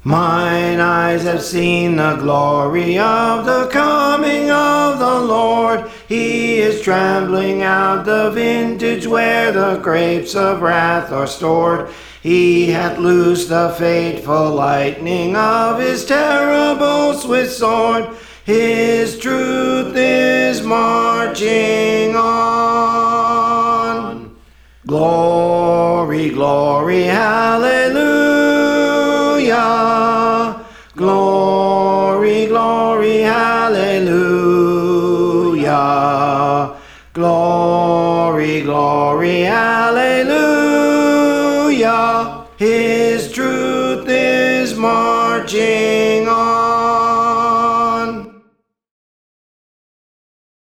Mine eyes have seen the glory of the coming of the Lord. He is trampling out the vintage where the grapes of wrath are stored. He hath loosed the fateful lightning of his terrible swift sword. His truth is marching on. Glory, glory, hallelujah. Glory, glory, hallelujah. Glory, glory, hallelujah.